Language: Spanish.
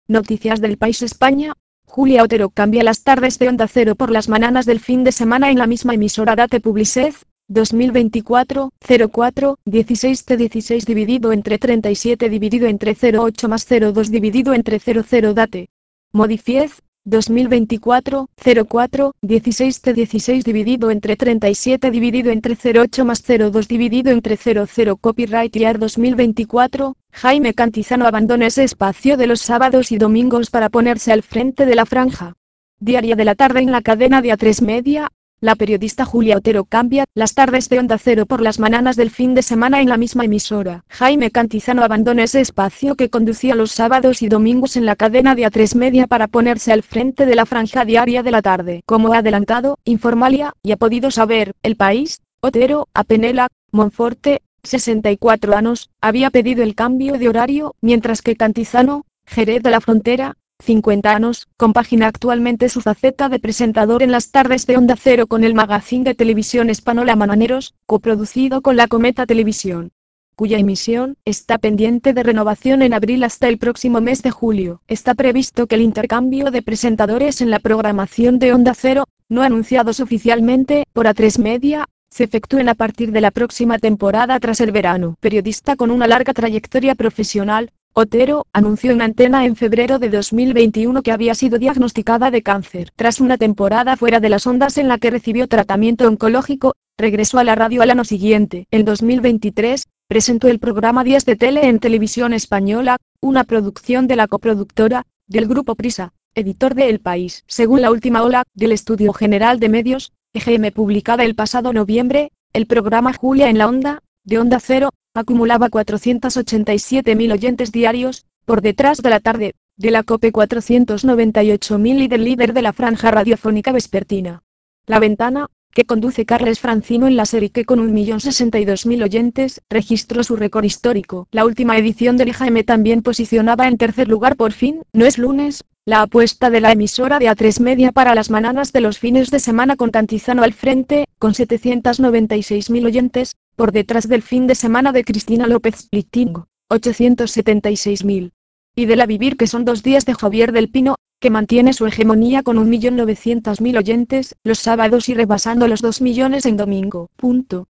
Noticias del País España. Julia Otero cambia las tardes de Onda Cero por las mañanas del fin de semana en la misma emisora. Date Publicez, 2024, 04, 16 dividido entre 37 dividido entre 08 más 02 dividido entre 00. Date. Modifiez, 2024, 04, 16 dividido entre 37 dividido entre 08 más 02 dividido entre 00. Copyright Year 2024, Jaime Cantizano abandona ese espacio de los sábados y domingos para ponerse al frente de la franja diaria de la tarde en la cadena de A3 Media. La periodista Julia Otero cambia las tardes de Onda Cero por las mañanas del fin de semana en la misma emisora. Jaime Cantizano abandona ese espacio que conducía los sábados y domingos en la cadena de A3 Media para ponerse al frente de la franja diaria de la tarde. Como ha adelantado Informalia y ha podido saber El País, Otero, a Penela Monforte, 64 años, había pedido el cambio de horario, mientras que Cantizano, Jerez de la Frontera, 50 años, compagina actualmente su faceta de presentador en las tardes de Onda Cero con el magazine de televisión Española Mañaneros, coproducido con la Cometa Televisión, cuya emisión está pendiente de renovación en abril hasta el próximo mes de julio. Está previsto que el intercambio de presentadores en la programación de Onda Cero, no anunciados oficialmente por A3 Media, se efectúen a partir de la próxima temporada tras el verano. Periodista con una larga trayectoria profesional, Otero anunció en Antena en febrero de 2021 que había sido diagnosticada de cáncer. Tras una temporada fuera de las ondas en la que recibió tratamiento oncológico, regresó a la radio al año siguiente. En 2023, presentó el programa Días de Tele en Televisión Española, una producción de la coproductora, del Grupo Prisa, editor de El País. Según la última ola, del Estudio General de Medios, EGM publicada el pasado noviembre, el programa Julia en la Onda, de Onda Cero, acumulaba 487.000 oyentes diarios, por detrás de la tarde, de la COPE 498.000 y del líder de la franja radiofónica vespertina. La Ventana, que conduce Carles Francino en la serie que con 1.062.000 oyentes, registró su récord histórico. La última edición del IGM también posicionaba en tercer lugar Por fin, no es lunes, la apuesta de la emisora de A3 Media para las mañanas de los fines de semana con Cantizano al frente, con 796.000 oyentes, por detrás del fin de semana de Cristina López Splitting, 876.000. Y de La Vivir que son 2 días de Javier del Pino, que mantiene su hegemonía con 1.900.000 oyentes, los sábados y rebasando los 2 millones en domingo.